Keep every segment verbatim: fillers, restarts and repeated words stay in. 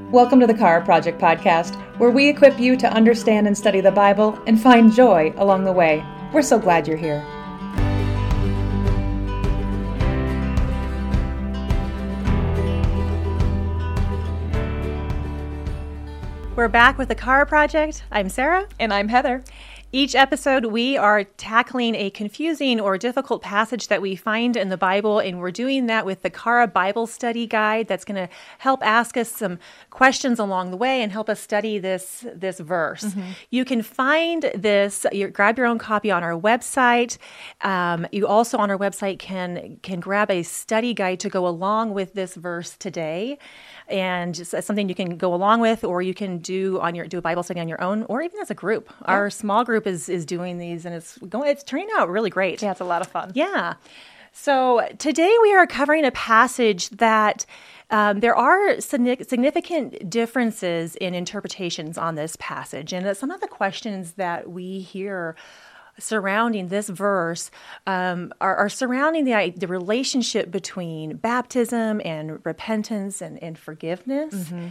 Welcome to the Kara Project podcast, where we equip you to understand and study the Bible and find joy along the way. We're so glad you're here. We're back with the Kara Project. I'm Sarah. And I'm Heather. Each episode, we are tackling a confusing or difficult passage that we find in the Bible, and we're doing that with the Kara Bible Study Guide that's going to help ask us some questions along the way and help us study this, this verse. Mm-hmm. You can find this, you grab your own copy on our website. Um, you also on our website can, can grab a study guide to go along with this verse today. And just something you can go along with, or you can do on your do a Bible study on your own, or even as a group. Yeah. Our small group is is doing these, and it's going. It's turning out really great. Yeah, it's a lot of fun. Yeah. So today we are covering a passage that um, there are significant differences in interpretations on this passage, and some of the questions that we hear surrounding this verse um, are, are surrounding the the relationship between baptism and repentance and, and forgiveness. Mm-hmm.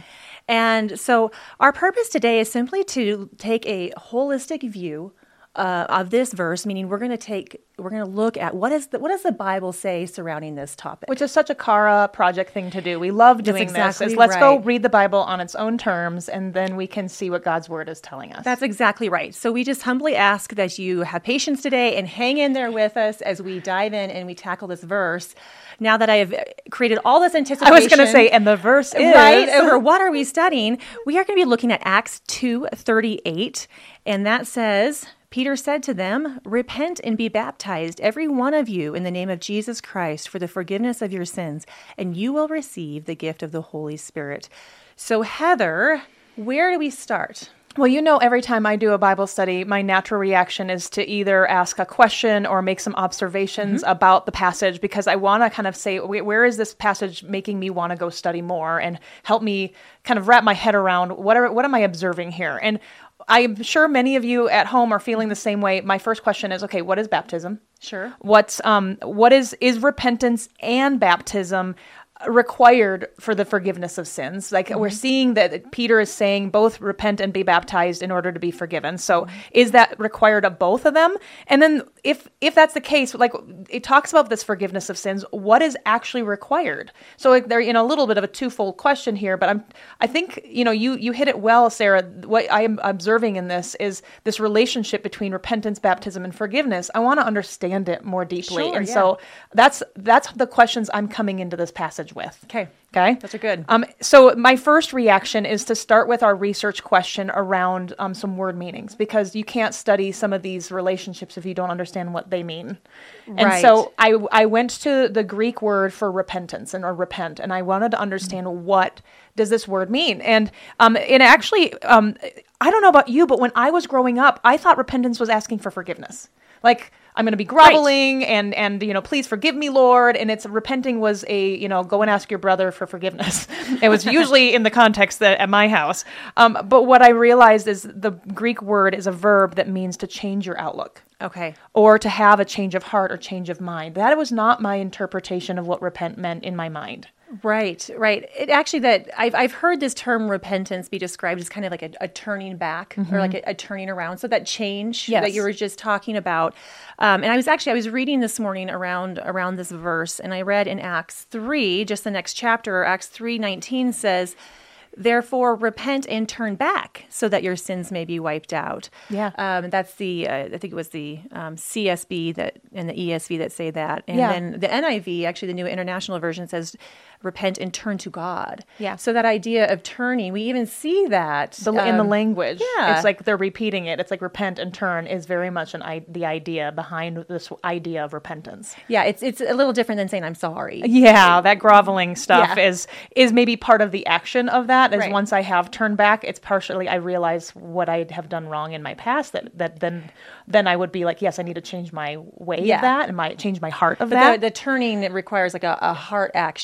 And so our purpose today is simply to take a holistic view uh, of this verse, meaning we're going to take we're going to look at what is the, what does the Bible say surrounding this topic, which is such a Kara Project thing to do. We love doing exactly this. Is let's right. go read the Bible on its own terms, and then we can see what God's Word is telling us. That's exactly right. So we just humbly ask that you have patience today and hang in there with us as we dive in and we tackle this verse. Now that I have created all this anticipation, I was going to say, and the verse is right over what are we studying? We are going to be looking at Acts two thirty-eight, and that says, Peter said to them, "Repent and be baptized, every one of you, in the name of Jesus Christ for the forgiveness of your sins, and you will receive the gift of the Holy Spirit." So, Heather, where do we start? Well, you know, every time I do a Bible study, my natural reaction is to either ask a question or make some observations mm-hmm. about the passage, because I want to kind of say, where is this passage making me want to go study more and help me kind of wrap my head around what are what am I observing here? And I'm sure many of you at home are feeling the same way. My first question is, okay, what is baptism? Sure. What's um what is is repentance and baptism required for the forgiveness of sins? Like mm-hmm. we're seeing that Peter is saying both repent and be baptized in order to be forgiven. So mm-hmm. is that required of both of them? And then if if that's the case, like it talks about this forgiveness of sins, what is actually required? So like they're in a little bit of a twofold question here, but I'm I think you know you you hit it well, Sarah. What I am observing in this is this relationship between repentance, baptism, and forgiveness. I want to understand it more deeply, sure, and yeah. so that's that's the questions I'm coming into this passage with. Okay. Okay. Those are good. Um, so my first reaction is to start with our research question around um, some word meanings, because you can't study some of these relationships if you don't understand what they mean. Right. And so I, I went to the Greek word for repentance and or repent, and I wanted to understand mm-hmm. what does this word mean. And um, and actually, um, I don't know about you, but when I was growing up, I thought repentance was asking for forgiveness. Like, I'm going to be groveling right. and, and, you know, please forgive me, Lord. And it's repenting was a, you know, go and ask your brother for forgiveness. It was usually in the context that at my house. Um, but what I realized is the Greek word is a verb that means to change your outlook. Okay. Or to have a change of heart or change of mind. That was not my interpretation of what repent meant in my mind. Right, right. It actually that I've I've heard this term repentance be described as kind of like a, a turning back mm-hmm. or like a, a turning around. So that change yes. that you were just talking about. Um, and I was actually I was reading this morning around around this verse, and I read in Acts three, just the next chapter, Acts three nineteen says, "Therefore, repent and turn back, so that your sins may be wiped out." Yeah, um, that's the uh, I think it was the um, C S B that and the E S V that say that, and yeah. then the N I V, actually the New International Version, says, "Repent and turn to God." Yeah. So that idea of turning, we even see that the, um, in the language. Yeah. It's like they're repeating it. It's like repent and turn is very much an I- the idea behind this idea of repentance. Yeah, it's it's a little different than saying I'm sorry. Yeah, that groveling stuff yeah. is is maybe part of the action of that. Is right. once I have turned back, it's partially I realize what I have done wrong in my past. That that then then I would be like, yes, I need to change my way yeah. of that and my change my heart of but that. The, the turning it requires like a, a heart action. That's it's,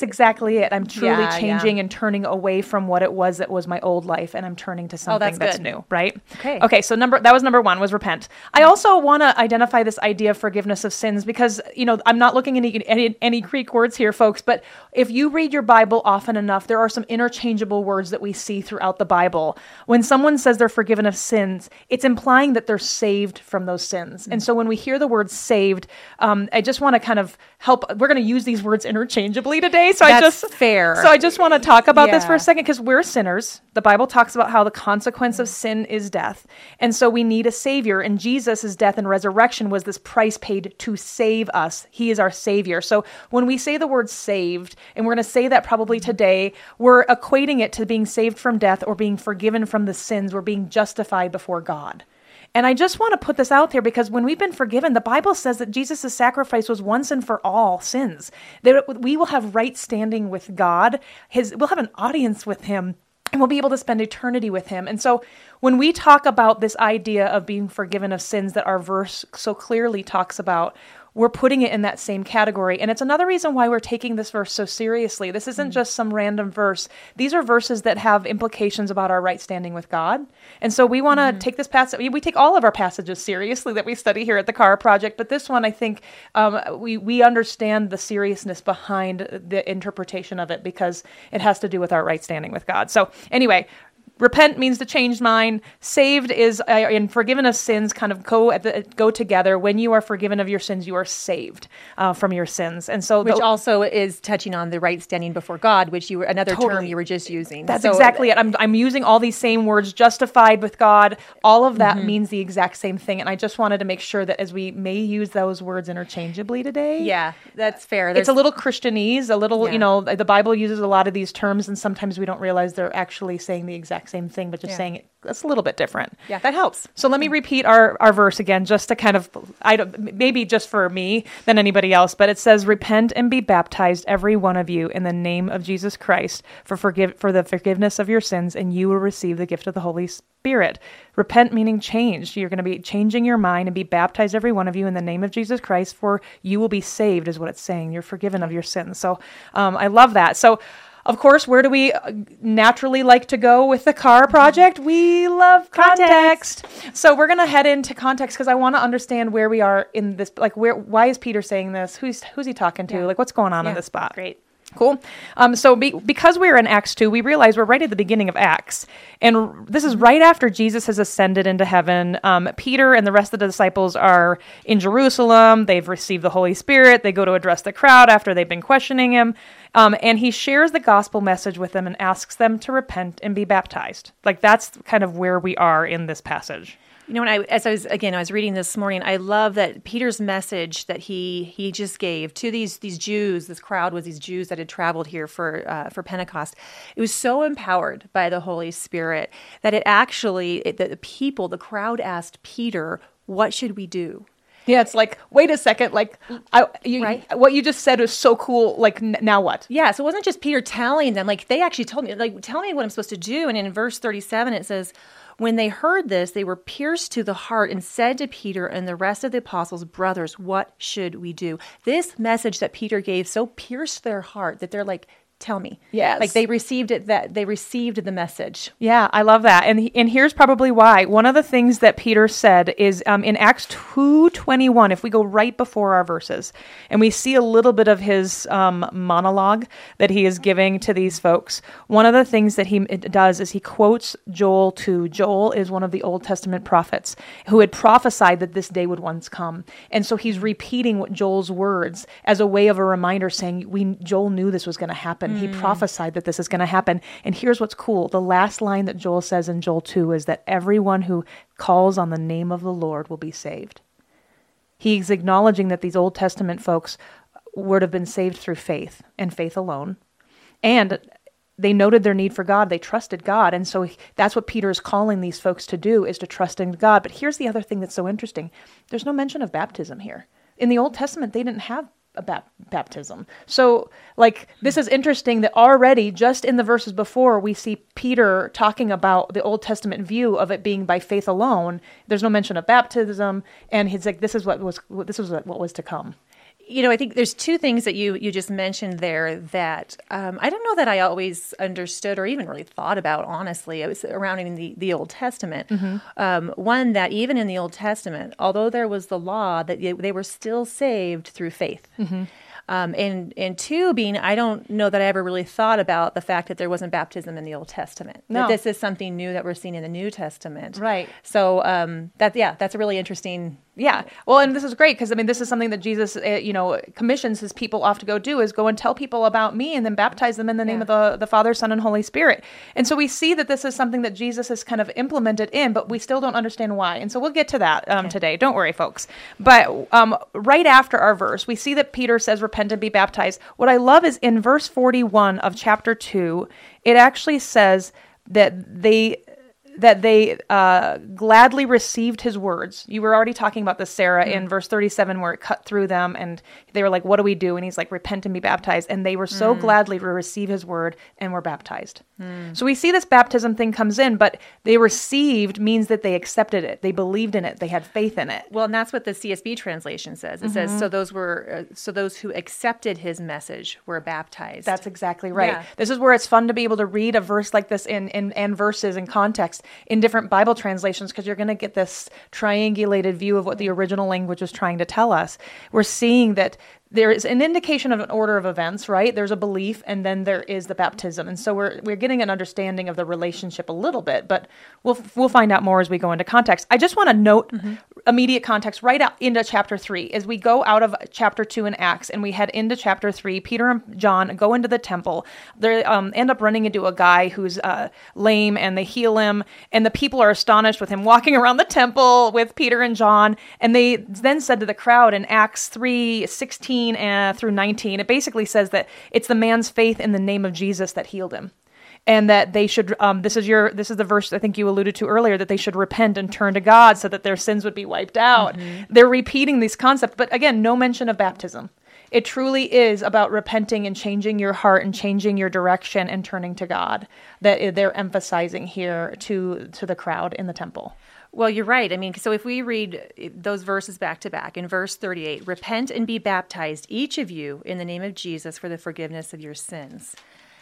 exactly it. I'm truly Yeah, changing yeah. and turning away from what it was that was my old life, and I'm turning to something that's that's good. new, right? Okay. Okay, so number that was number one, was repent. I also want to identify this idea of forgiveness of sins because, you know, I'm not looking at any, any, any Greek words here, folks, but if you read your Bible often enough, there are some interchangeable words that we see throughout the Bible. When someone says they're forgiven of sins, it's implying that they're saved from those sins. And so when we hear the word saved, um, I just want to kind of help. We're going to use these words interchangeably today. So I That's just fair. So I just want to talk about this for Yeah. a second because we're sinners. The Bible talks about how the consequence of sin is death. And so we need a savior. And Jesus' death and resurrection was this price paid to save us. He is our savior. So when we say the word saved, and we're going to say that probably today, we're equating it to being saved from death or being forgiven from the sins. We're being justified before God. And I just want to put this out there because when we've been forgiven, the Bible says that Jesus' sacrifice was once and for all sins. That we will have right standing with God. His, we'll have an audience with him. And we'll be able to spend eternity with him. And so when we talk about this idea of being forgiven of sins that our verse so clearly talks about, we're putting it in that same category. And it's another reason why we're taking this verse so seriously. This isn't just some random verse. These are verses that have implications about our right standing with God. And so we want to mm-hmm. take this passage. We take all of our passages seriously that we study here at the Cara Project. But this one, I think um, we, we understand the seriousness behind the interpretation of it because it has to do with our right standing with God. So anyway, repent means to change mind. Saved is, uh, and forgiven of sins kind of go at the, go together. When you are forgiven of your sins, you are saved uh, from your sins. And so, which the, also is touching on the right standing before God, which you were another totally. term you were just using. That's so, exactly it. I'm I'm using all these same words, justified with God. All of that mm-hmm. means the exact same thing. And I just wanted to make sure that as we may use those words interchangeably today. Yeah, that's fair. There's, it's a little Christianese, a little, yeah. you know, the Bible uses a lot of these terms and sometimes we don't realize they're actually saying the exact same thing, but just yeah. saying it. That's a little bit different. Yeah, that helps. So let me repeat our, our verse again, just to kind of, I don't, maybe just for me than anybody else, but it says, repent and be baptized, every one of you, in the name of Jesus Christ for forgive for the forgiveness of your sins, and you will receive the gift of the Holy Spirit. Repent meaning change. You're going to be changing your mind and be baptized, every one of you, in the name of Jesus Christ, for you will be saved, is what it's saying. You're forgiven of your sins. So um, I love that. So of course, where do we naturally like to go with the Cara Project? We love context. context. So we're going to head into context because I want to understand where we are in this. Like, where? Why is Peter saying this? Who's who's he talking to? Yeah. Like, what's going on yeah. in this spot? Great. Cool. Um, so be, because we're in Acts two, we realize we're right at the beginning of Acts. And r- this is right after Jesus has ascended into heaven. Um, Peter and the rest of the disciples are in Jerusalem. They've received the Holy Spirit. They go to address the crowd after they've been questioning him. Um, and he shares the gospel message with them and asks them to repent and be baptized. Like, that's kind of where we are in this passage. You know, when I, as I was, again, I was reading this morning, I love that Peter's message that he he just gave to these these Jews, this crowd was these Jews that had traveled here for uh, for Pentecost. It was so empowered by the Holy Spirit that it actually, it, the people, the crowd asked Peter, what should we do? Yeah, it's like, wait a second, like, I, you, right? what you just said was so cool, like, n- now what? Yeah, so it wasn't just Peter telling them, like, they actually told me, like, tell me what I'm supposed to do. And in verse thirty-seven, it says, when they heard this, they were pierced to the heart and said to Peter and the rest of the apostles, brothers, what should we do? This message that Peter gave so pierced their heart that they're like, tell me. Yes. Like they received it, that they received the message. Yeah, I love that. And and here's probably why. One of the things that Peter said is um, in Acts two twenty-one, if we go right before our verses, and we see a little bit of his um, monologue that he is giving to these folks, one of the things that he does is he quotes Joel two. Joel is one of the Old Testament prophets who had prophesied that this day would once come. And so he's repeating what Joel's words as a way of a reminder saying, we Joel knew this was going to happen. He prophesied that this is going to happen. And here's what's cool. The last line that Joel says in Joel two is that everyone who calls on the name of the Lord will be saved. He's acknowledging that these Old Testament folks would have been saved through faith and faith alone. And they noted their need for God. They trusted God. And so that's what Peter is calling these folks to do, is to trust in God. But here's the other thing that's so interesting. There's no mention of baptism here. In the Old Testament, they didn't have a bap- baptism. So, like, this is interesting that already, just in the verses before, we see Peter talking about the Old Testament view of it being by faith alone. There's no mention of baptism, and he's like, "This is what was this was what was to come." You know, I think there's two things that you you just mentioned there that um, I don't know that I always understood or even really thought about, honestly. It was around in the, the Old Testament. Mm-hmm. Um, one, that even in the Old Testament, although there was the law, that they, they were still saved through faith. Mm-hmm. Um, and and two being, I don't know that I ever really thought about the fact that there wasn't baptism in the Old Testament. No. That this is something new that we're seeing in the New Testament. Right. So um, that yeah, that's a really interesting. Yeah. Well, and this is great because, I mean, this is something that Jesus, uh, you know, commissions his people off to go do, is go and tell people about me and then baptize them in the name Yeah. of the, the Father, Son, and Holy Spirit. And so we see that this is something that Jesus has kind of implemented in, but we still don't understand why. And so we'll get to that um, Okay. today. Don't worry, folks. But um, right after our verse, we see that Peter says, repent and be baptized. What I love is in verse forty-one of chapter two, it actually says that they... that they uh, gladly received his words. You were already talking about this, Sarah, mm. in verse thirty-seven, where it cut through them, and they were like, what do we do? And he's like, repent and be baptized. And they were so mm. gladly to receive his word and were baptized. Mm. So we see this baptism thing comes in, but they received means that they accepted it. They believed in it. They had faith in it. Well, and that's what the C S B translation says. It mm-hmm. says, so those were, uh, so those who accepted his message were baptized. That's exactly right. Yeah. This is where it's fun to be able to read a verse like this in, in and verses in context in different Bible translations, because you're going to get this triangulated view of what the original language was trying to tell us. We're seeing that there is an indication of an order of events, right? There's a belief, and then there is the baptism. And so we're we're getting an understanding of the relationship a little bit, but we'll we'll find out more as we go into context. I just want to note mm-hmm. immediate context right out into chapter three. As we go out of chapter two in Acts and we head into chapter three, Peter and John go into the temple. They um, end up running into a guy who's uh, lame, and they heal him, and the people are astonished with him walking around the temple with Peter and John. And they then said to the crowd in Acts three sixteen Uh, through nineteen, it basically says that it's the man's faith in the name of Jesus that healed him, and that they should. Um, this is your. This is the verse I think you alluded to earlier, that they should repent and turn to God so that their sins would be wiped out. Mm-hmm. They're repeating these concepts, but again, no mention of baptism. It truly is about repenting and changing your heart and changing your direction and turning to God. That they're emphasizing here to to the crowd in the temple. Well, you're right. I mean, so if we read those verses back to back, in verse thirty-eight, repent and be baptized, each of you, in the name of Jesus for the forgiveness of your sins.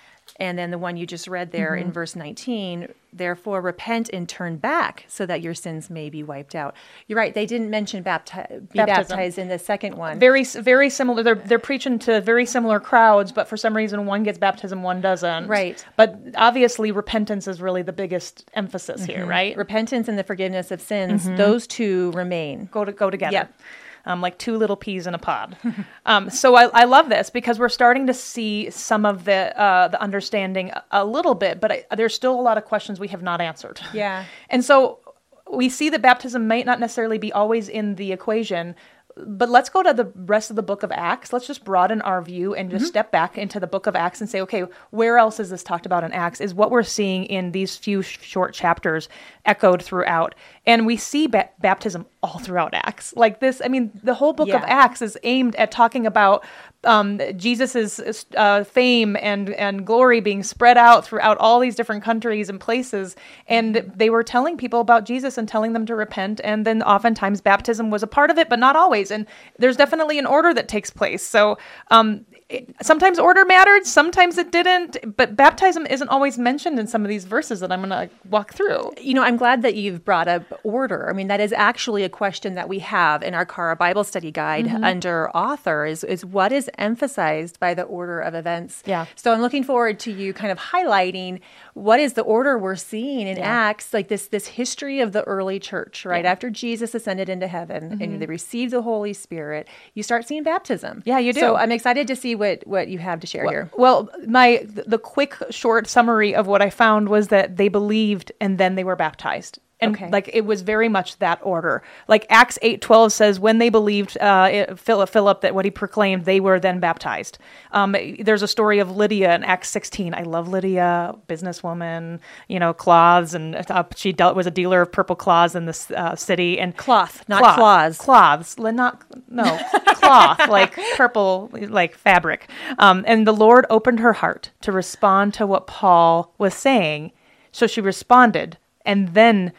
And then the one you just read there mm-hmm. in verse nineteen, therefore repent and turn back so that your sins may be wiped out. You're right. They didn't mention bapti- be Baptism. baptized in the second one. Very, very similar. They're they're preaching to very similar crowds, but for some reason one gets baptism, one doesn't. Right. But obviously repentance is really the biggest emphasis mm-hmm. here, right? Repentance and the forgiveness of sins, mm-hmm. those two remain. Go to go together. Yep. Um, like two little peas in a pod. um, so I, I love this because we're starting to see some of the uh, the understanding a, a little bit, but I, there's still a lot of questions we have not answered. Yeah. And so we see that baptism might not necessarily be always in the equation, but let's go to the rest of the book of Acts. Let's just broaden our view and just mm-hmm. step back into the book of Acts and say, okay, where else is this talked about in Acts? Is what we're seeing in these few sh- short chapters echoed throughout. And we see ba- baptism all throughout Acts. Like this, I mean, the whole book yeah. of Acts is aimed at talking about um, Jesus's uh, fame and, and glory being spread out throughout all these different countries and places. And they were telling people about Jesus and telling them to repent. And then oftentimes baptism was a part of it, but not always. And there's definitely an order that takes place. So um, it, sometimes order mattered, sometimes it didn't. But baptism isn't always mentioned in some of these verses that I'm going to walk through. You know, I'm glad that you've brought up order. I mean, that is actually a question that we have in our Cara Bible Study Guide mm-hmm. under author is, is what is emphasized by the order of events. Yeah. So I'm looking forward to you kind of highlighting what is the order we're seeing in yeah. Acts, like this this history of the early church, right? Yeah. After Jesus ascended into heaven mm-hmm. and they received the Holy Spirit, you start seeing baptism. Yeah, you do. So I'm excited to see what, what you have to share well, here. Well, my the quick, short summary of what I found was that they believed and then they were baptized. And okay. like it was very much that order. Like Acts eight twelve says, when they believed uh, it, Philip, Philip that what he proclaimed, they were then baptized. Um, there's a story of Lydia in Acts sixteen. I love Lydia, businesswoman, you know, cloths, and uh, she dealt was a dealer of purple cloths in this uh, city. And cloth, not cloth, claws. Cloths, not no cloth, like purple, like fabric. Um, and the Lord opened her heart to respond to what Paul was saying, so she responded. And then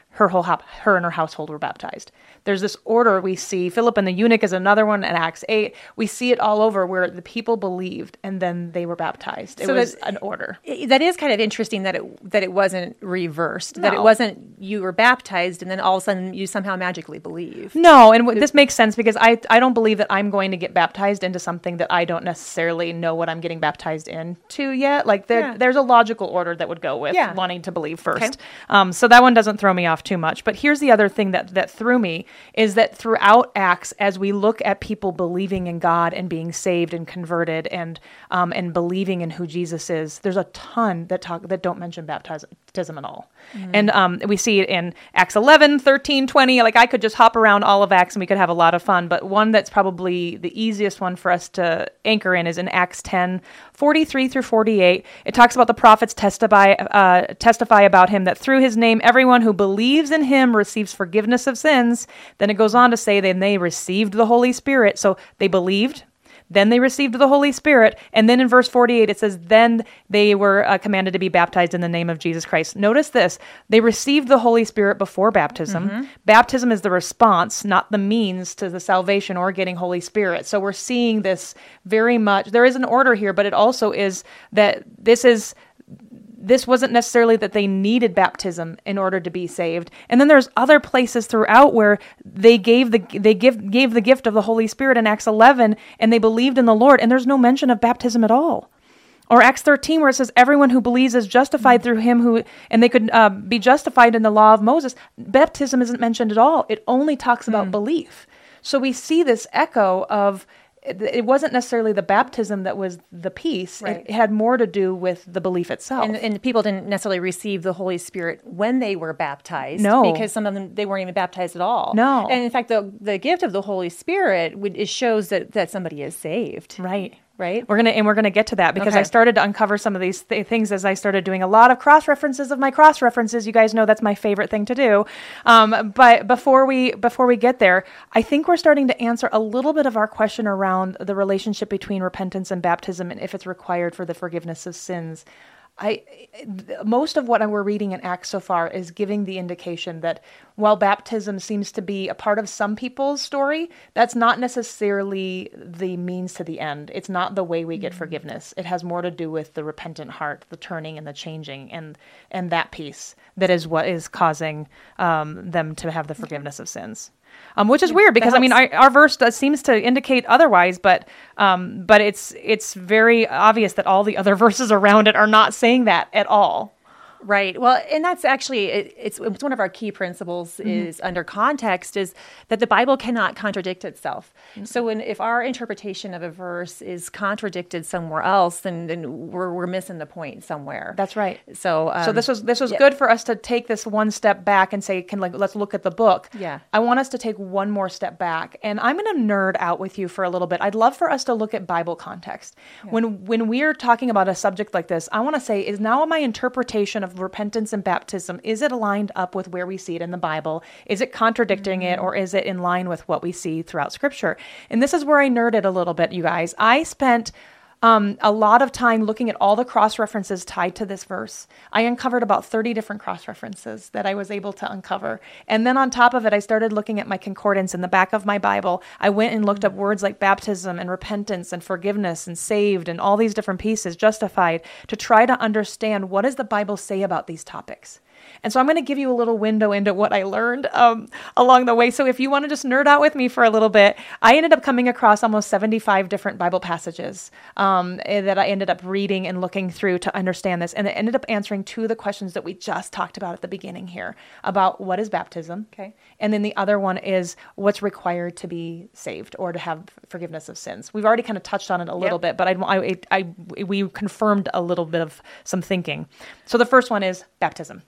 her whole hop, her and her household were baptized. There's this order we see. Philip and the eunuch is another one in Acts eight. We see it all over where the people believed and then they were baptized. It So was that- an order. That is kind of interesting that it that it wasn't reversed. That it No. wasn't you were baptized and then all of a sudden you somehow magically believe. No, and w- this makes sense because I I don't believe that I'm going to get baptized into something that I don't necessarily know what I'm getting baptized into yet. Like there, Yeah. there's a logical order that would go with Yeah. wanting to believe first. Okay. Um, so that one doesn't throw me off too much. But here's the other thing that that threw me is that throughout Acts, as we look at people believing in God and being saved and converted and um, and believing in who Jesus is, there's a ton that talk that don't mention baptism at all. And um, we see it in Acts eleven, thirteen, twenty. Like I could just hop around all of Acts and we could have a lot of fun. But one that's probably the easiest one for us to anchor in is in Acts ten, forty-three through forty-eight. It talks about the prophets testify, uh, testify about him that through his name, everyone who believes in him receives forgiveness of sins. Then it goes on to say then they received the Holy Spirit. So they believed. Then they received the Holy Spirit. And then in verse forty-eight, it says, then they were uh, commanded to be baptized in the name of Jesus Christ. Notice this. They received the Holy Spirit before baptism. Mm-hmm. Baptism is the response, not the means to the salvation or getting Holy Spirit. So we're seeing this very much. There is an order here, but it also is that this is... This wasn't necessarily that they needed baptism in order to be saved. And then there's other places throughout where they gave the they give gave the gift of the Holy Spirit in Acts eleven, and they believed in the Lord, and there's no mention of baptism at all. Or Acts thirteen, where it says everyone who believes is justified through him who, and they could uh, be justified in the law of Moses. Baptism isn't mentioned at all. It only talks about mm. belief. So we see this echo of it wasn't necessarily the baptism that was the piece. Right. It had more to do with the belief itself. And, and people didn't necessarily receive the Holy Spirit when they were baptized. No. Because some of them, they weren't even baptized at all. No. And in fact, the the gift of the Holy Spirit would, it shows that, that somebody is saved. Right. Right? We're gonna and we're gonna get to that because Okay. I started to uncover some of these th- things as I started doing a lot of cross references of my cross references. You guys know that's my favorite thing to do. Um, but before we before we get there, I think we're starting to answer a little bit of our question around the relationship between repentance and baptism and if it's required for the forgiveness of sins. I, most of what we're reading in Acts so far is giving the indication that while baptism seems to be a part of some people's story, that's not necessarily the means to the end. It's not the way we get forgiveness. It has more to do with the repentant heart, the turning and the changing, and and that piece that is what is causing um, them to have the forgiveness of sins. Um, which is weird because I mean our, our verse does, seems to indicate otherwise, but um, but it's it's very obvious that all the other verses around it are not saying that at all. Right. Well, and that's actually, it, it's, it's one of our key principles mm-hmm. is under context is that the Bible cannot contradict itself. Mm-hmm. So when, if our interpretation of a verse is contradicted somewhere else, then, then we're, we're missing the point somewhere. That's right. So, um, so this was, this was yeah. good for us to take this one step back and say, can like, let's look at the book. Yeah. I want us to take one more step back, and I'm going to nerd out with you for a little bit. I'd love for us to look at Bible context. Yeah. When, when we're talking about a subject like this, I want to say, is now my interpretation of repentance and baptism, is it aligned up with where we see it in the Bible? Is it contradicting mm-hmm. it, or is it in line with what we see throughout Scripture? And this is where I nerded a little bit, you guys. I spent um, a lot of time looking at all the cross-references tied to this verse. I uncovered about thirty different cross-references that I was able to uncover. And then on top of it, I started looking at my concordance in the back of my Bible. I went and looked up words like baptism and repentance and forgiveness and saved and all these different pieces, justified, to try to understand what does the Bible say about these topics. And so I'm going to give you a little window into what I learned um, along the way. So if you want to just nerd out with me for a little bit, I ended up coming across almost seventy-five different Bible passages um, that I ended up reading and looking through to understand this. And it ended up answering two of the questions that we just talked about at the beginning here about what is baptism. Okay. And then the other one is what's required to be saved or to have forgiveness of sins. We've already kind of touched on it a little yep. bit, but I, I, I, we confirmed a little bit of some thinking. So the first one is baptism.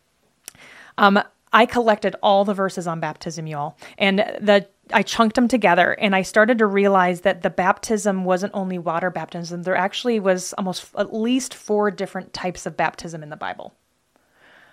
Um, I collected all the verses on baptism, y'all, and the I chunked them together, and I started to realize that the baptism wasn't only water baptism. There actually was almost at least four different types of baptism in the Bible.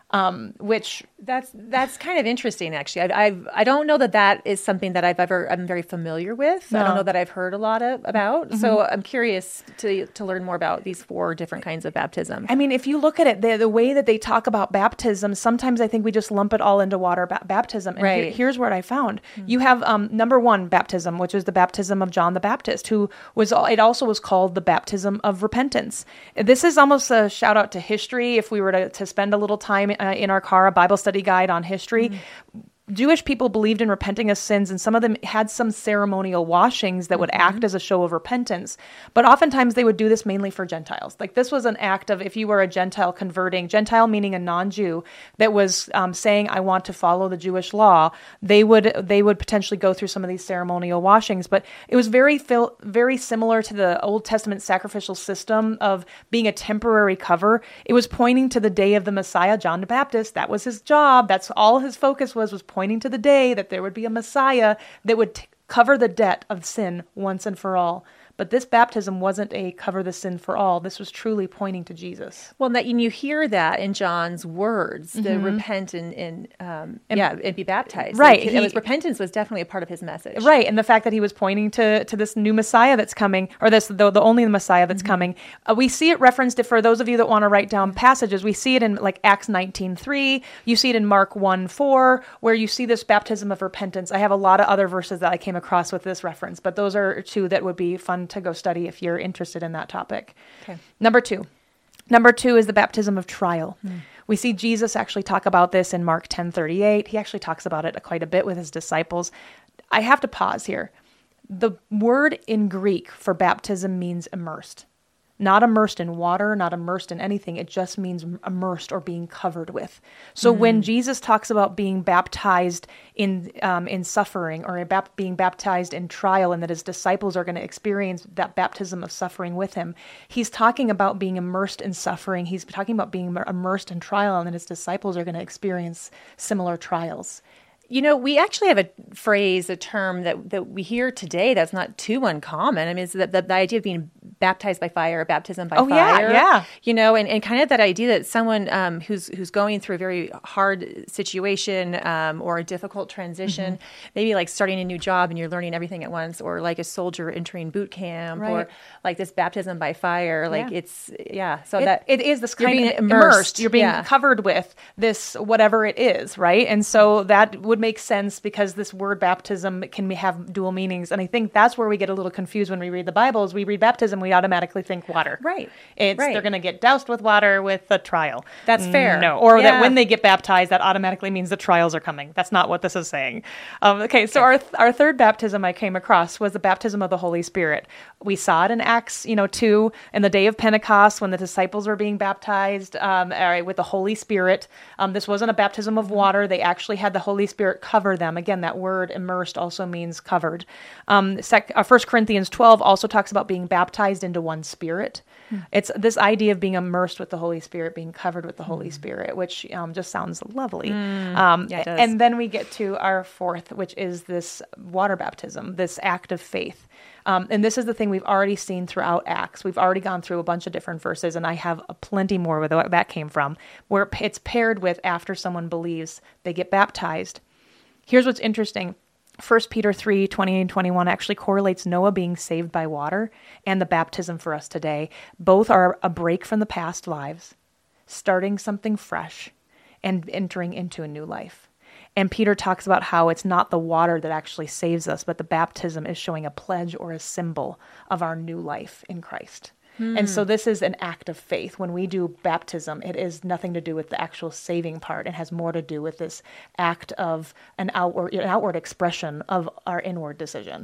um, which That's that's kind of interesting, actually. I I've, I don't know that that is something that I've ever I'm very familiar with. No. I don't know that I've heard a lot of, about. Mm-hmm. So I'm curious to to learn more about these four different kinds of baptism. I mean, if you look at it, the, the way that they talk about baptism, sometimes I think we just lump it all into water ba- baptism. And right. here, here's what I found: mm-hmm. you have um, number one baptism, which is the baptism of John the Baptist, who was it also was called the baptism of repentance. This is almost a shout out to history. If we were to, to spend a little time uh, in our car, a Bible study guide on history. Mm-hmm. Jewish people believed in repenting of sins, and some of them had some ceremonial washings that would mm-hmm. act as a show of repentance. But oftentimes they would do this mainly for Gentiles. Like this was an act of, if you were a Gentile converting, Gentile meaning a non-Jew, that was um, saying, I want to follow the Jewish law, they would they would potentially go through some of these ceremonial washings. But it was very fil- very similar to the Old Testament sacrificial system of being a temporary cover. It was pointing to the day of the Messiah, John the Baptist. That was his job. That's all his focus was, was pointing to the day that there would be a Messiah that would t- cover the debt of sin once and for all. But this baptism wasn't a cover the sin for all. This was truly pointing to Jesus. Well, that and you hear that in John's words, the Mm-hmm. repent and, and, um, and yeah, and be baptized. Right. Like, He, it was, repentance was definitely a part of his message. Right. And the fact that he was pointing to, to this new Messiah that's coming, or this the, the only Messiah that's mm-hmm. coming. Uh, we see it referenced, for those of you that want to write down passages, we see it in like Acts nineteen three. You see it in Mark one four, where you see this baptism of repentance. I have a lot of other verses that I came across with this reference, but those are two that would be fun to go study if you're interested in that topic. Okay. Number two. Number two is the baptism of trial. Mm. We see Jesus actually talk about this in Mark ten thirty-eight. He actually talks about it quite a bit with his disciples. I have to pause here. The word in Greek for baptism means immersed. Not immersed in water, not immersed in anything. It just means immersed or being covered with. So mm. when Jesus talks about being baptized in um, in suffering, or bap- being baptized in trial, and that his disciples are going to experience that baptism of suffering with him, he's talking about being immersed in suffering. He's talking about being immersed in trial, and that his disciples are going to experience similar trials. You know, we actually have a phrase, a term that, that we hear today that's not too uncommon. I mean, it's the, the, the idea of being baptized by fire, or baptism by oh, fire. Yeah, yeah. You know, and, and kind of that idea that someone um, who's who's going through a very hard situation um, or a difficult transition, mm-hmm. maybe like starting a new job and you're learning everything at once, or like a soldier entering boot camp, right. or like this baptism by fire. Like yeah. it's, yeah. So it, that it is this kind you're of being immersed. immersed. You're being yeah. covered with this, whatever it is, right? And so that would make sense, because this word baptism can have dual meanings. And I think that's where we get a little confused when we read the Bible. Is we read baptism, we automatically think water. Right. It's right. They're going to get doused with water with a trial. That's fair. No. Or yeah. that when they get baptized, that automatically means the trials are coming. That's not what this is saying. Um, okay, so okay. our our third baptism I came across was the baptism of the Holy Spirit. We saw it in Acts, you know, two, in the day of Pentecost, when the disciples were being baptized um, with the Holy Spirit. Um, this wasn't a baptism of water. They actually had the Holy Spirit cover them. Again, that word immersed also means covered. Um, sec- uh, First Corinthians twelve also talks about being baptized into one Spirit. Hmm. It's this idea of being immersed with the Holy Spirit, being covered with the Holy hmm. Spirit, which um, just sounds lovely. Mm. Um, yeah, it does. And then we get to our fourth, which is this water baptism, this act of faith. Um, and this is the thing we've already seen throughout Acts. We've already gone through a bunch of different verses, and I have a plenty more where that came from, where it's paired with after someone believes, they get baptized. Here's what's interesting. First Peter three, twenty and twenty-one actually correlates Noah being saved by water and the baptism for us today. Both are a break from the past lives, starting something fresh, and entering into a new life. And Peter talks about how it's not the water that actually saves us, but the baptism is showing a pledge or a symbol of our new life in Christ. Hmm. And so this is an act of faith. When we do baptism, it is nothing to do with the actual saving part. It has more to do with this act of an outward, an outward expression of our inward decision.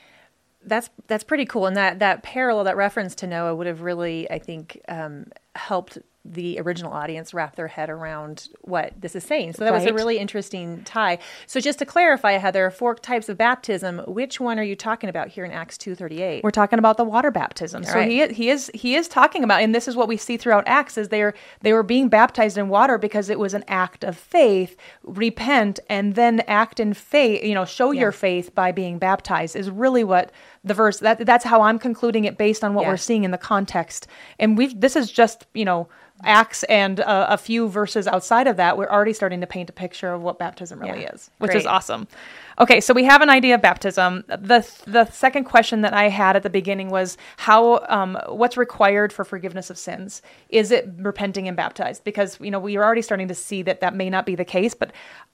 That's that's pretty cool. And that, that parallel, that reference to Noah would have really, I think, um, helped the original audience wrap their head around what this is saying. So that right. was a really interesting tie. So just to clarify, Heather, there are four types of baptism. Which one are you talking about here in Acts two thirty-eight? We're talking about the water baptism. All so right. he he is he is talking about, and this is what we see throughout Acts, is they are they were being baptized in water because it was an act of faith. Repent and then act in faith. You know, show yeah. your faith by being baptized is really what the verse. That that's how I'm concluding it based on what Yeah. we're seeing in the context. And we've this is just, you know, Acts and uh, a few verses outside of that. We're already starting to paint a picture of what baptism really Yeah. is, which Great. is awesome. Okay, so we have an idea of baptism. The the second question that I had at the beginning was how um, what's required for forgiveness of sins? Is it repenting and baptized? Because, you know, we are already starting to see that that may not be the case, but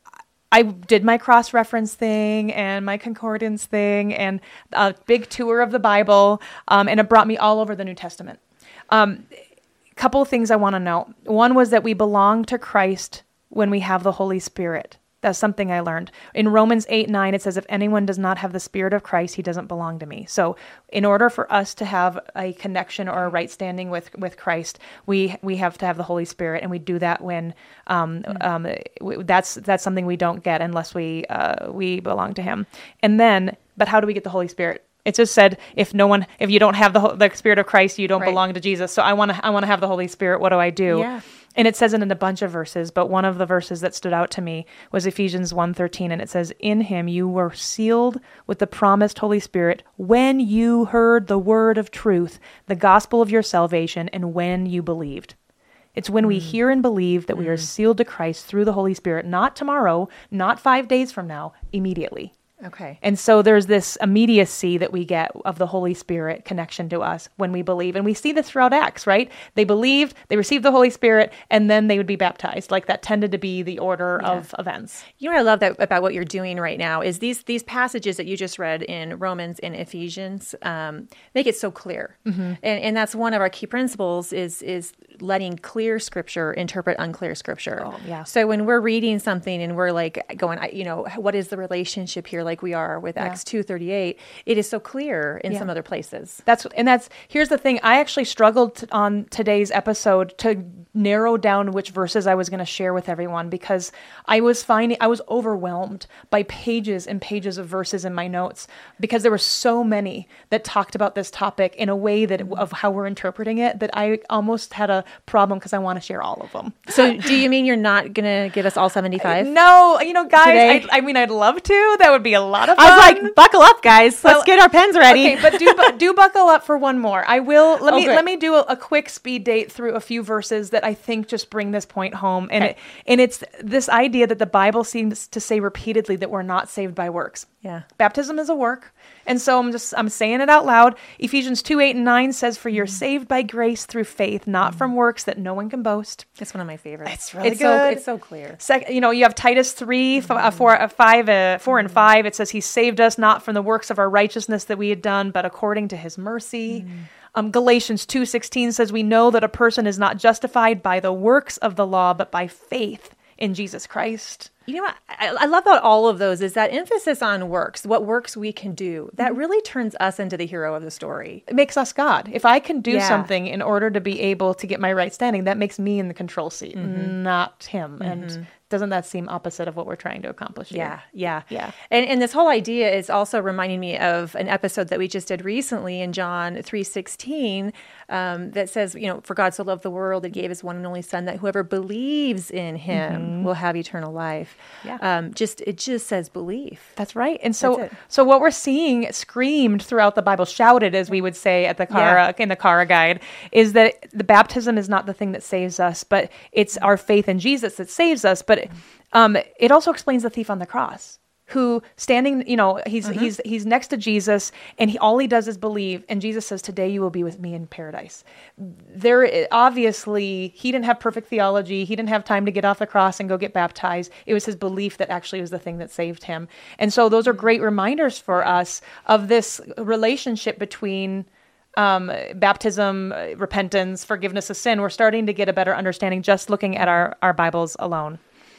I did my cross-reference thing and my concordance thing and a big tour of the Bible, um, and it brought me all over the New Testament. Um, couple of things I want to know. One was that we belong to Christ when we have the Holy Spirit. That's something I learned. In Romans eight nine, it says, if anyone does not have the Spirit of Christ, he doesn't belong to me. So in order for us to have a connection or a right standing with, with Christ, we we have to have the Holy Spirit, and we do that when um, mm-hmm. um, w- that's that's something we don't get unless we uh, we belong to him. And then, but how do we get the Holy Spirit? It just said, if no one, if you don't have the the Spirit of Christ, you don't Right. belong to Jesus. So I want to, I want to have the Holy Spirit. What do I do? Yeah. And it says it in a bunch of verses, but one of the verses that stood out to me was Ephesians one thirteen, and it says, in him you were sealed with the promised Holy Spirit when you heard the word of truth, the gospel of your salvation, and when you believed. It's when mm. we hear and believe that mm. we are sealed to Christ through the Holy Spirit, not tomorrow, not five days from now, immediately. Okay. And so there's this immediacy that we get of the Holy Spirit connection to us when we believe. And we see this throughout Acts, right? They believed, they received the Holy Spirit, and then they would be baptized. Like that tended to be the order yeah. of events. You know what I love that about what you're doing right now is these these passages that you just read in Romans and Ephesians um, make it so clear. Mm-hmm. And and that's one of our key principles is is letting clear scripture interpret unclear scripture. Oh, yeah. So when we're reading something and we're like going, you know, what is the relationship here? Like we are with yeah. Acts two thirty-eight, it is so clear in yeah. some other places. That's and that's here's the thing. I actually struggled to, on today's episode to narrow down which verses I was going to share with everyone because I was finding I was overwhelmed by pages and pages of verses in my notes because there were so many that talked about this topic in a way that of how we're interpreting it that I almost had a problem because I want to share all of them. So do you mean you're not going to get us all seventy-five? No, you know, guys, I, I mean, I'd love to. That would be a lot of fun. I was like, buckle up, guys. Let's well, get our pens ready. Okay, but do bu- do buckle up for one more. I will. Let oh, me great. let me do a, a quick speed date through a few verses that I think just bring this point home. And okay. it and it's this idea that the Bible seems to say repeatedly that we're not saved by works. Yeah, baptism is a work, and so I'm just I'm saying it out loud. Ephesians two eight and nine says, "For you're mm. saved by grace through faith, not mm. from works that no one can boast." It's one of my favorites. It's really it's good. So, it's so clear. Second, you know, you have Titus three, mm. f- uh, four, uh, five, uh, four, mm. and five. It says, "He saved us not from the works of our righteousness that we had done, but according to His mercy." Mm. Um, Galatians two sixteen says, "We know that a person is not justified by the works of the law, but by faith in Jesus Christ." You know what I, I love about all of those is that emphasis on works, what works we can do, that mm-hmm. really turns us into the hero of the story. It makes us God. If I can do yeah. something in order to be able to get my right standing, that makes me in the control seat, mm-hmm. not him. Mm-hmm. And doesn't that seem opposite of what we're trying to accomplish here? Yeah, yeah. Yeah. And and this whole idea is also reminding me of an episode that we just did recently in John three sixteen um, that says, you know, for God so loved the world, He gave His one and only Son, that whoever believes in Him mm-hmm. will have eternal life. Yeah. Um, just it just says belief. That's right. And so so what we're seeing screamed throughout the Bible, shouted, as we would say at the Cara, yeah. in the Cara Guide, is that the baptism is not the thing that saves us, but it's our faith in Jesus that saves us. But um, it also explains the thief on the cross, who standing, you know, he's mm-hmm. he's he's next to Jesus, and he all he does is believe, and Jesus says, "Today you will be with me in paradise." There, obviously, he didn't have perfect theology. He didn't have time to get off the cross and go get baptized. It was his belief that actually was the thing that saved him. And so those are great reminders for us of this relationship between Um, baptism, uh, repentance, forgiveness of sin. We're starting to get a better understanding just looking at our, our Bibles alone.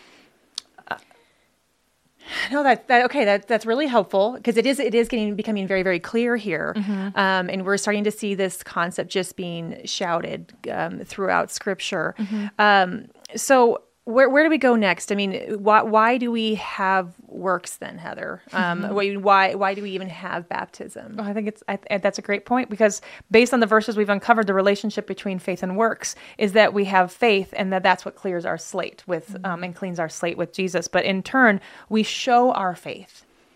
Uh, no, that, that okay. That that's really helpful because it is it is getting becoming very very clear here, mm-hmm. um, and we're starting to see this concept just being shouted um, throughout Scripture. Mm-hmm. Um, so. Where where do we go next? I mean, why why do we have works then, Heather? Um, mm-hmm. Why why do we even have baptism? Well, I think it's I, that's a great point because based on the verses we've uncovered, the relationship between faith and works is that we have faith, and that that's what clears our slate with mm-hmm. um, and cleans our slate with Jesus. But in turn, we show our faith.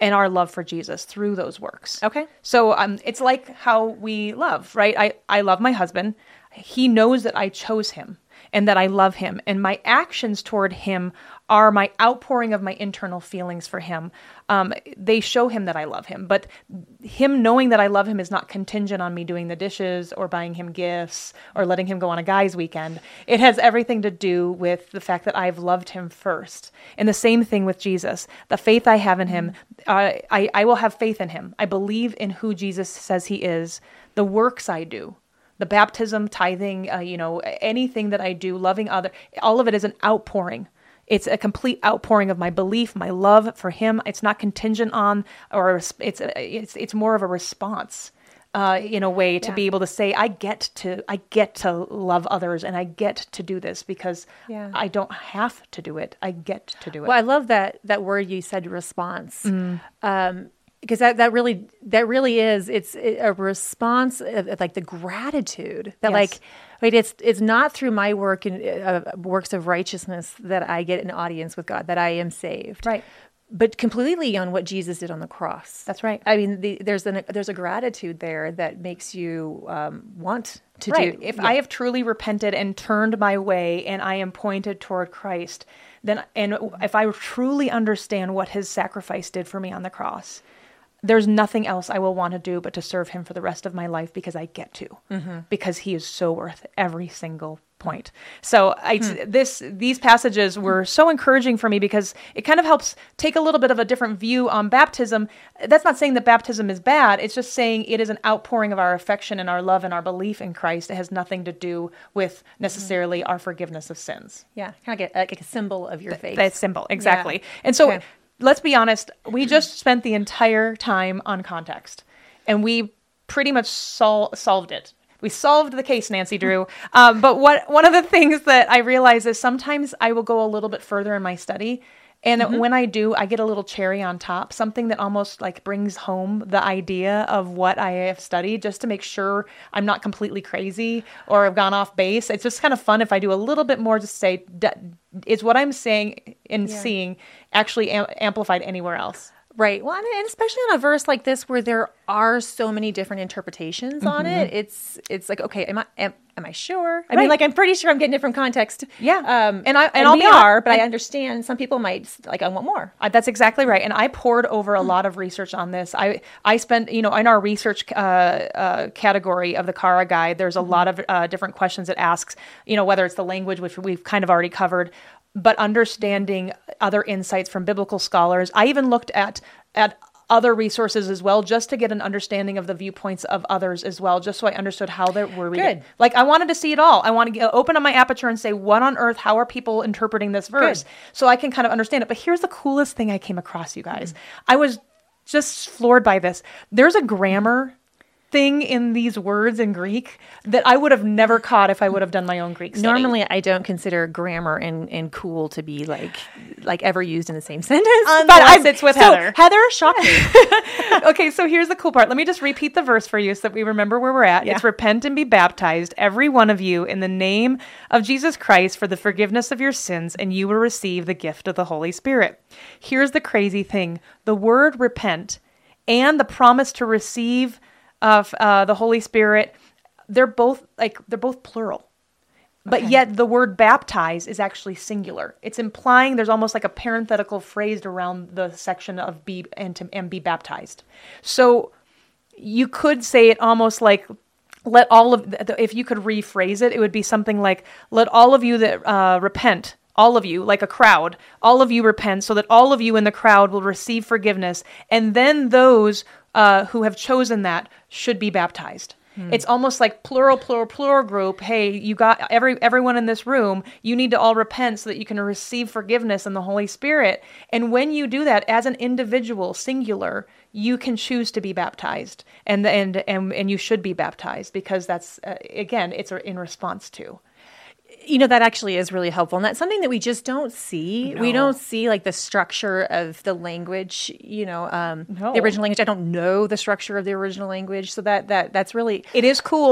and our love for Jesus through those works. Okay. So um, it's like how we love, right? I, I love my husband. He knows that I chose him and that I love him. And my actions toward him are my outpouring of my internal feelings for him. Um, they show him that I love him. But him knowing that I love him is not contingent on me doing the dishes or buying him gifts or letting him go on a guy's weekend. It has everything to do with the fact that I've loved him first. And the same thing with Jesus. The faith I have in him, uh, I, I will have faith in him. I believe in who Jesus says he is. The works I do, the baptism, tithing, uh, you know, anything that I do, loving other, all of it is an outpouring. It's a complete outpouring of my belief, my love for him. It's not contingent on, or it's it's it's more of a response, uh, in a way to Yeah. be able to say, I get to I get to love others, and I get to do this because Yeah. I don't have to do it. I get to do it. Well, I love that that word you said, response, um, because that, that really that really is it's a response of, of like the gratitude that Yes. like wait it's it's not through my work and uh, works of righteousness that I get an audience with God, that I am saved, Right. but completely on what Jesus did on the cross. That's right. I mean, the, there's an there's a gratitude there that makes you um, want to Right. do. If yeah. I have truly repented and turned my way and I am pointed toward Christ, then and if I truly understand what his sacrifice did for me on the cross, there's nothing else I will want to do but to serve him for the rest of my life because I get to, because he is so worth every single point. So I, this these passages were so encouraging for me because it kind of helps take a little bit of a different view on baptism. That's not saying that baptism is bad. It's just saying it is an outpouring of our affection and our love and our belief in Christ. It has nothing to do with necessarily our forgiveness of sins. yeah, kind of get like a symbol of your faith. That symbol, exactly. And so Okay. let's be honest, we just spent the entire time on context, and we pretty much sol- solved it. We solved the case, Nancy Drew. Um, but what one of the things that I realize is sometimes I will go a little bit further in my study. And when I do, I get a little cherry on top, something that almost like brings home the idea of what I have studied, just to make sure I'm not completely crazy or have gone off base. It's just kind of fun if I do a little bit more to say, d- is what I'm saying and Yeah. seeing actually am- amplified anywhere else? Right. Well, and especially on a verse like this where there are so many different interpretations on it, it's it's like, okay, am I am, am I sure? I mean, Right. like I'm pretty sure I'm getting it from context. Yeah. Um, And I- and and I'll we be hon- are, but I and- understand some people might like I want more. Uh, that's exactly right. And I poured over a lot of research on this. I I spent, you know, in our research uh, uh, category of the Cara Guide, there's a lot of uh, different questions it asks, you know, whether it's the language, which we've kind of already covered, but understanding other insights from biblical scholars. I even looked at at other resources as well, just to get an understanding of the viewpoints of others as well, just so I understood how they were reading. Good. Like I wanted to see it all. I want to get, open up my aperture and say, what on earth, how are people interpreting this verse? Good. So I can kind of understand it. But here's the coolest thing I came across, you guys. I was just floored by this. There's a grammar thing in these words in Greek that I would have never caught if I would have done my own Greek study. Normally, I don't consider grammar and, and cool to be like like ever used in the same sentence. Unless it's with so Heather. Heather shocked me. Okay, so here's the cool part. Let me just repeat the verse for you so that we remember where we're at. Yeah. It's repent and be baptized, every one of you, in the name of Jesus Christ for the forgiveness of your sins, and you will receive the gift of the Holy Spirit. Here's the crazy thing. The word repent and the promise to receive of uh, the Holy Spirit, they're both like they're both plural. But Okay. yet the word baptize is actually singular. It's implying there's almost like a parenthetical phrased around the section of be and to and be baptized. So you could say it almost like let all of the, if you could rephrase it, it would be something like let all of you that uh, repent, all of you, like a crowd, all of you repent, so that all of you in the crowd will receive forgiveness, and then those uh, who have chosen that should be baptized. It's almost like plural, plural, plural group. Hey, you got every everyone in this room. You need to all repent so that you can receive forgiveness and the Holy Spirit. And when you do that as an individual, singular, you can choose to be baptized, and and and and you should be baptized because that's uh, again, it's in response to. You know, that actually is really helpful. And that's something that we just don't see. We No. don't see like the structure of the language, you know, um, No. the original language. I don't know the structure of the original language. So that, that that's really, It is cool.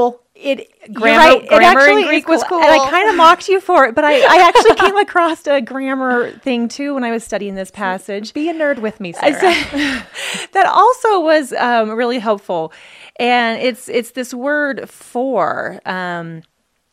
It Grammar- you're right. grammar it actually in Greek is was cool. And I cool. kind of mocked you for it, but I, I actually came across a grammar thing too when I was studying this passage. Be a nerd with me, I Sarah. said- that also was um, really helpful, and it's it's this word for. Um,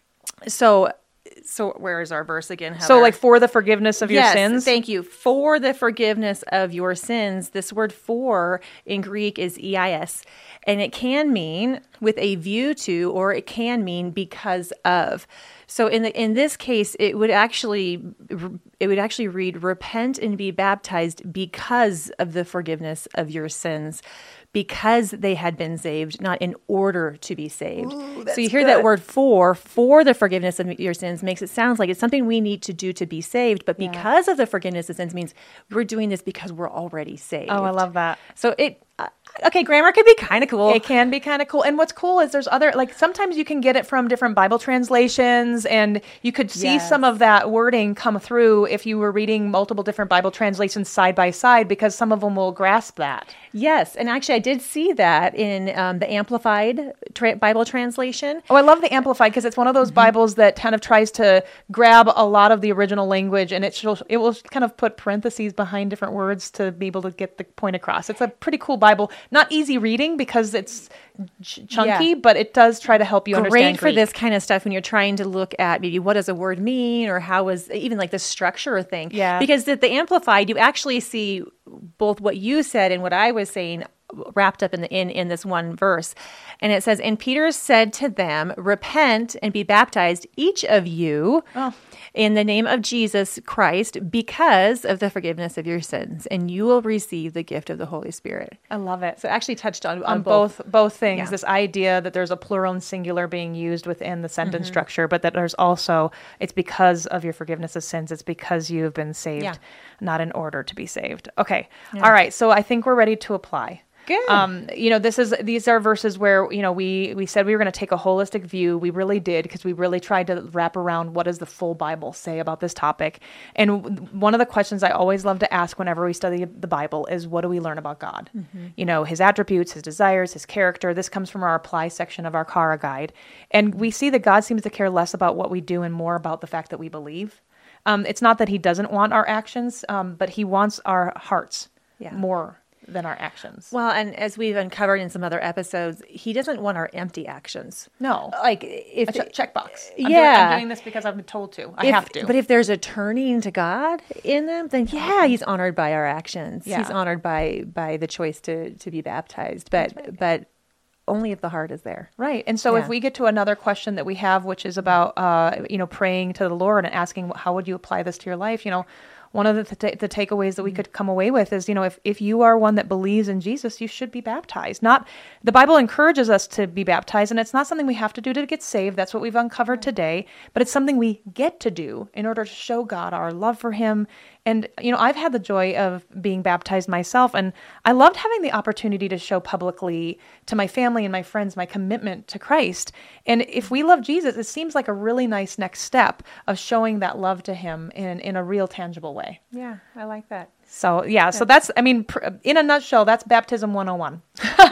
so so where is our verse again, Heather? So like for the forgiveness of your Yes, sins? thank you. For the forgiveness of your sins. This word for in Greek is eis, and it can mean with a view to, or it can mean because of. So in the in this case, it would actually it would actually read, repent and be baptized because of the forgiveness of your sins, because they had been saved, not in order to be saved. Ooh, so you that's hear that good. word for, for the forgiveness of your sins makes it sound like it's something we need to do to be saved, but Yeah. because of the forgiveness of sins means we're doing this because we're already saved. Oh, I love that. So it, uh, okay, grammar could be kind of cool. It can be kind of cool. And what's cool is there's other, like sometimes you can get it from different Bible translations, and you could see Yes. some of that wording come through if you were reading multiple different Bible translations side by side, because some of them will grasp that. Yes, and actually I did see that in um, the Amplified tra- Bible translation. Oh, I love the Amplified because it's one of those Bibles that kind of tries to grab a lot of the original language, and it shall, it will kind of put parentheses behind different words to be able to get the point across. It's a pretty cool Bible. Not easy reading because it's ch- chunky, Yeah. but it does try to help you understand Great for Greek. this kind of stuff when you're trying to look at maybe what does a word mean, or how is even like the structure of thing. Yeah. Because at the Amplified, you actually see both what you said and what I was saying wrapped up in the in in this one verse. And it says, and Peter said to them, repent and be baptized, each of you, Oh. in the name of Jesus Christ, because of the forgiveness of your sins, and you will receive the gift of the Holy Spirit. I love it. So it actually touched on, on, on both both things, Yeah. this idea that there's a plural and singular being used within the sentence Mm-hmm. structure, but that there's also, it's because of your forgiveness of sins, it's because you have been saved, Yeah. not in order to be saved. Okay. All right. So I think we're ready to apply. Good. Um, you know, this is these are verses where, you know, we we said we were going to take a holistic view. We really did, because we really tried to wrap around what does the full Bible say about this topic. And w- one of the questions I always love to ask whenever we study the Bible is, what do we learn about God? You know, his attributes, his desires, his character. This comes from our apply section of our Kara guide. And we see that God seems to care less about what we do and more about the fact that we believe. Um, it's not that he doesn't want our actions, um, but he wants our hearts Yeah. more than our actions. Well, and as we've uncovered in some other episodes, he doesn't want our empty actions. No. Like if A che- checkbox. I'm Yeah. Doing, I'm doing this because I've been told to. I if- have to. But if there's a turning to God in them, then yeah, he's honored by our actions. Yeah. He's honored by by the choice to to be baptized. But but only if the heart is there. Right. And so Yeah. if we get to another question that we have, which is about, uh, you know, praying to the Lord and asking, how would you apply this to your life? You know, one of the, th- the takeaways that we could come away with is, you know, if, if you are one that believes in Jesus, you should be baptized. Not, the Bible encourages us to be baptized, and it's not something we have to do to get saved. That's what we've uncovered today. But it's something we get to do in order to show God our love for him. And, you know, I've had the joy of being baptized myself, and I loved having the opportunity to show publicly to my family and my friends my commitment to Christ. And if we love Jesus, it seems like a really nice next step of showing that love to him in, in a real tangible way. Yeah, I like that. So, yeah, so that's, I mean, pr- in a nutshell, that's baptism one oh one.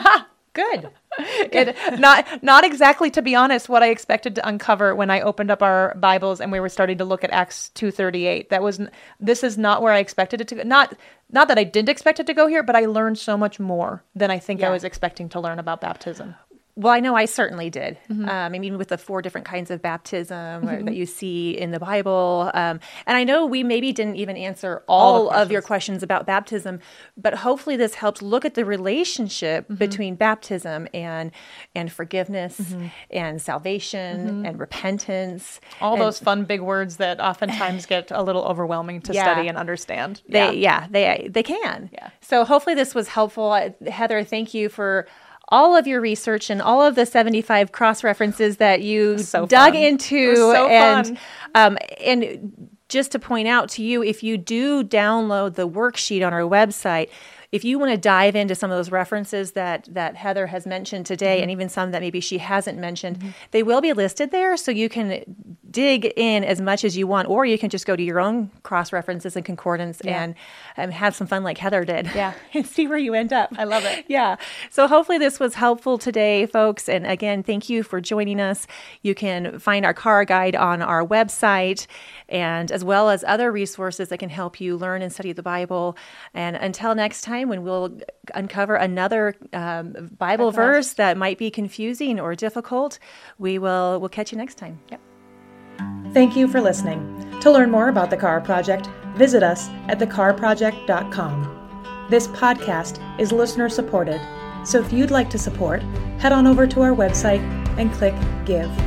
Good. It, not not exactly, to be honest, what I expected to uncover when I opened up our Bibles and we were starting to look at Acts two thirty-eight. That was, this is not where I expected it to go. Not not that I didn't expect it to go here, but I learned so much more than I think I Yeah. was expecting to learn about baptism. Well, I know I certainly did. Mm-hmm. Um, I mean, with the four different kinds of baptism or that you see in the Bible. Um, and I know we maybe didn't even answer all, All the of your questions. questions about baptism, but hopefully this helped look at the relationship Mm-hmm. between baptism and and forgiveness and salvation and repentance. Mm-hmm. All and those fun big words that oftentimes get a little overwhelming to Yeah. study and understand. They, yeah. they they can. Yeah. So hopefully this was helpful. Uh, Heather, thank you for all of your research and all of the seventy-five cross references that you So dug fun. into. It was so and fun. um, and just to point out to you, if you do download the worksheet on our website, if you want to dive into some of those references that that Heather has mentioned today, Mm-hmm. and even some that maybe she hasn't mentioned, they will be listed there, so you can dig in as much as you want, or you can just go to your own cross-references and concordance Yeah. and um, have some fun like Heather did. Yeah. And see where you end up. I love it. Yeah. So hopefully this was helpful today, folks. And again, thank you for joining us. You can find our Cara Guide on our website, and as well as other resources that can help you learn and study the Bible. And until next time, when we'll uncover another um, Bible verse that might be confusing or difficult, we will we'll catch you next time. Yep. Thank you for listening. To learn more about the Cara Project, visit us at the cara project dot com. This podcast is listener supported, so if you'd like to support, head on over to our website and click Give.